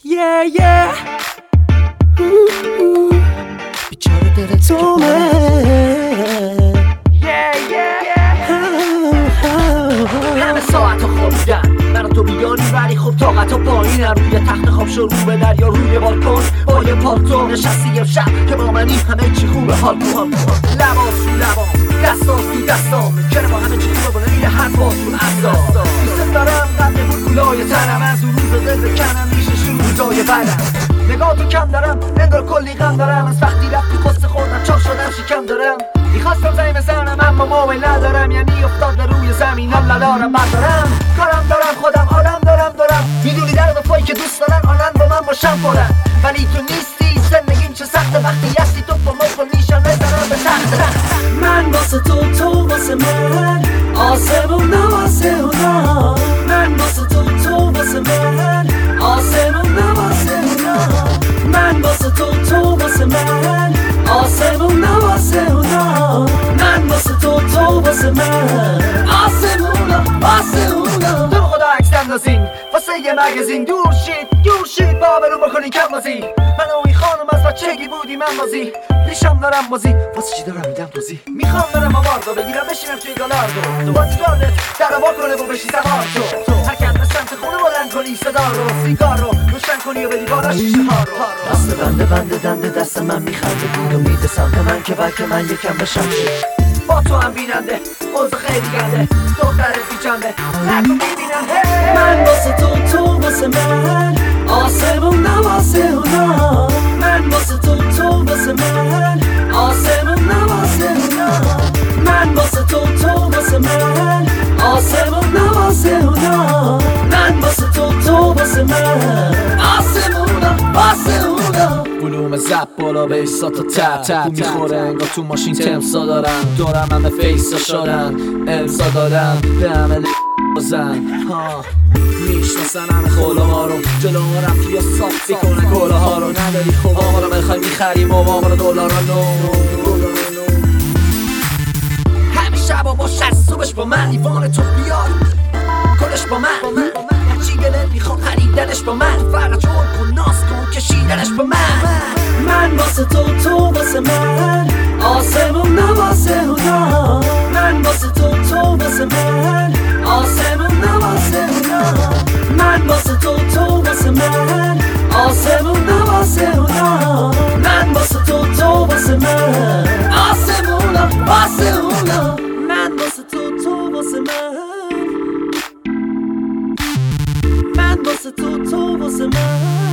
Yeah yeah بیچاره دل تو Yeah yeah همه ساعت خوابیدن من تو بیاری ولی خب طاقت و پایینم روی تخت خواب شروع به دریا روی بالکن با یه پالتو نشستی امشب که با منی همه چی خوبه حال کن لباس رو لباس دستاس تو دستام چرا با همه چی خوبه با نمیره هر باز رو اصلا دوست دارم قبل بود گلای تنم از اون روز دل بکنم میشه شروع جای بدم نگاه تو کم دارم انگار کلی غم دارم از وقتی رفتی قصه خوردم چاق شدم شکم دارم میخواستم زنگ بزنم اما موبایل ندارم یعنی افتاد به روی زمینم ندارم بردارم کارم دارم خودم آدم دارم میدونی در وفایی که دوست دارن آنن با من باشم پرن ولی تو نیستی زندگیم چه سخته وقتی هستی تو با ما نیشم بزنم به تخت من واسه تو واسه من آسمون آسمون من واسه تو واسه من آسمون آسمون من واسه تو واسه من آسمون آسمون من واسه تو واسه من آسمون تو خدا عکس اندازین واسه یه مگزین دور شید بابرو بکنین کم بازی من و این خانم از بچگی بودیم من بازی ریشم دارم بازی واسه چی دارم میدم توضیح میخوام برم آواردو بگیرم بشینم توی گالاردو تو با تیگاردت در با کنه و بشی سوار تو حرکت به سمت خونه بلند کنی صدا رو سیگار رو روشن کنی و بدی بالا شیشه ها رو دست بنده دست من میخنده دور و میده سمت من که بلکه من یکم بشم با تو هم بیننده اوضاع خیلی گنده دختر بیجنده نکن میبینم من واسه تو واسه من آسمون آسمون من واسه تو واسه من آسمون آسمون من واسه تو واسه من آسمون آسمون من واسه تو واسه من آسمون بلوم زب بالا به ایساتا تب تو میخوره انگار تو ماشین تمسا دارم دورم همه فیسا شدن امسا دارم به همه بازن میشناسن همه خوله ها رو جلو رفت یا ساختی کنن گله ها رو نداری خوبا ها رو بخوای میخریم و ما رو دلار نو همه شبا با شست صبحش با من ایوان تو بیار کلش با من هرچی گله میخوام خریدنش با من فرق جور کن ناز کن کشیدنش با من واسه تو واسه من آسمون آسمون من واسه تو واسه من آسمون آسمون من واسه تو واسه من آسمون آسمون من واسه تو واسه من آسمون من واسه تو واسه من من واسه تو واسه من